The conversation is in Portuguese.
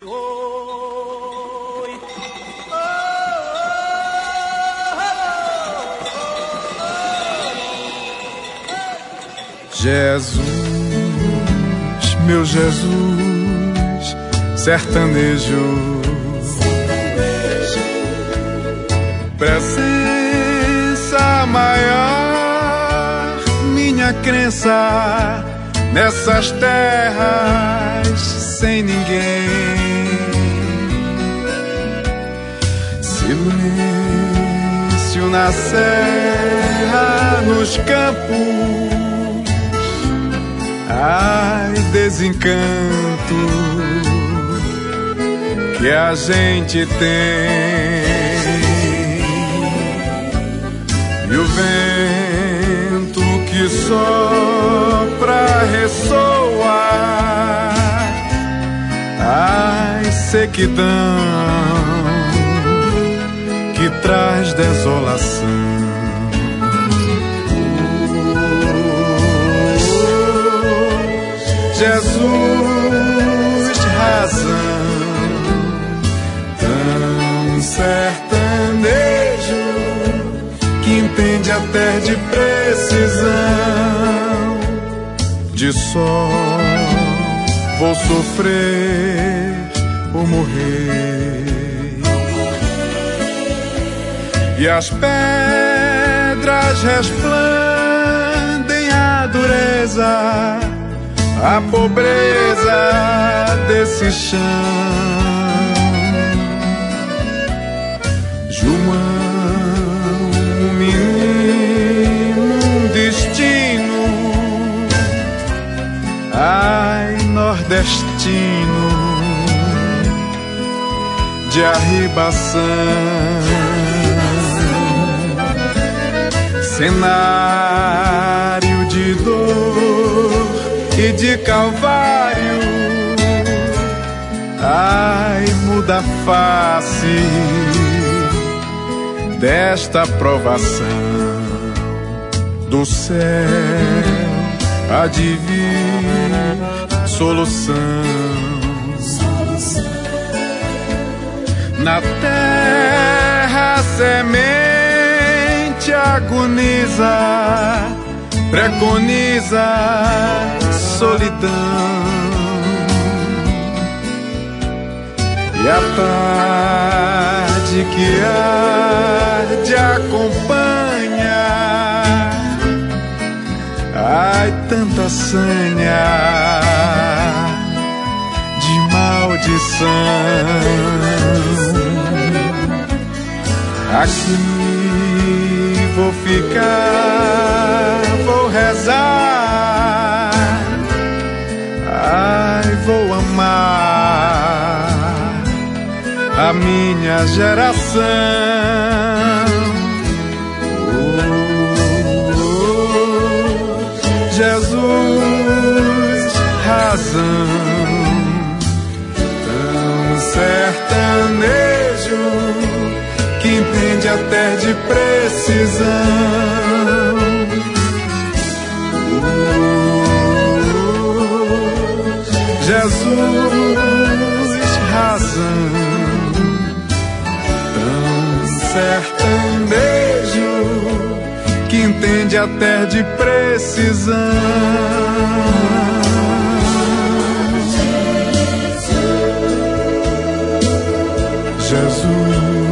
Jesus, meu Jesus, sertanejo, presença maior, minha crença nessas terras sem ninguém. Silêncio na serra, nos campos. Ai, desencanto que a gente tem. E o vento que sopra ressoa. Ai, sequidão que traz desolação. Jesus, razão, tão sertanejo que entende até de precisão. De sol vou sofrer ou morrer, e as pedras resplandem a dureza, a pobreza desse chão. João, um menino, um destino, ai, nordestino de arribação. Cenário de dor e de calvário, ai, muda a face desta provação. Do céu há de vir solução. Na terra a semente agoniza, preconiza solidão, e a tarde que arde acompanha, ai, tanta sanha de maldição. Aqui vou ficar, vou rezar, ai, vou amar a minha geração. Jesus, razão, tão sertanejo que entende até de precisão. Jesus, razão, tão sertanejo que entende até de precisão. Jesus,